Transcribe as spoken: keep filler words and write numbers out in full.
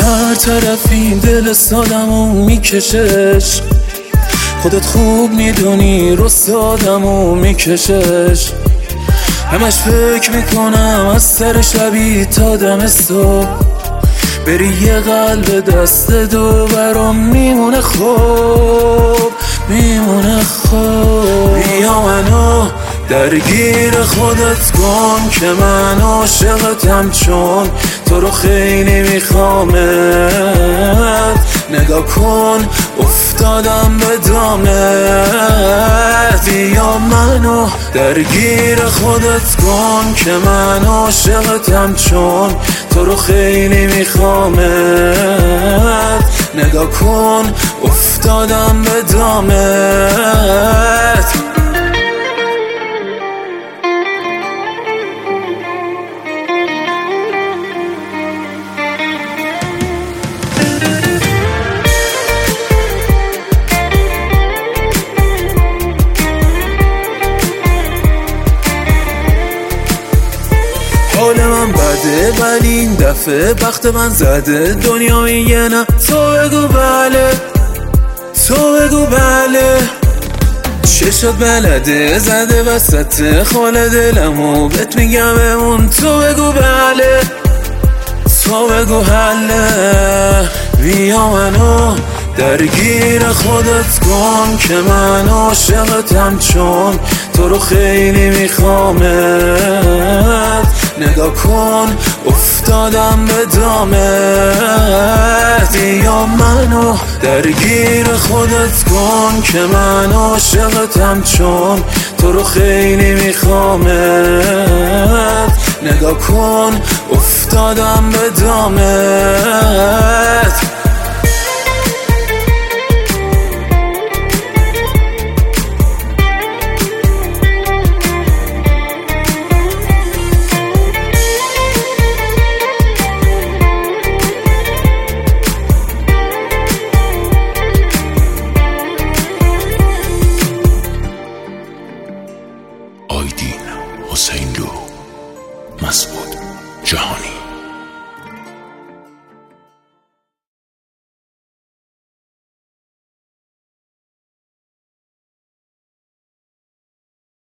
هر طرفی دل سادمو میکشش، خودت خوب میدونی رسادمو میکشش. همش فکر میکنم از سر شبی تا دم صبح، بری یه قلب دست دو برام میمونه خوب، میمونه خوب. بیا منو درگیر خودت کن که من عاشقتم، چون تو رو خیلی میخوامت. نگاه کن افتادم به دامت، بیا منو درگیر خودت کن که من عاشقتم، چون تو رو خیلی میخوامت. نگاه کن افتادم به دامت. حال من بده ولی این دفعه بخت من زده، دنیا میگه نه تو بگو بله، تو بگو بله. چشات بلده زده وسط خال دلمو، بهت میگم بمون، تو بگو بله، تو بگو حله. بیا منو درگیر خودت کن که من عاشقتم، چون تو رو خیلی میخوامت. نگاه کن افتادم به دامت، بیا منو درگیر خودت کن که من عاشقتم، چون تو رو خیلی میخوامت. نگاه کن افتادم به دامت. آیدین حسین لو، مسعود جهانی.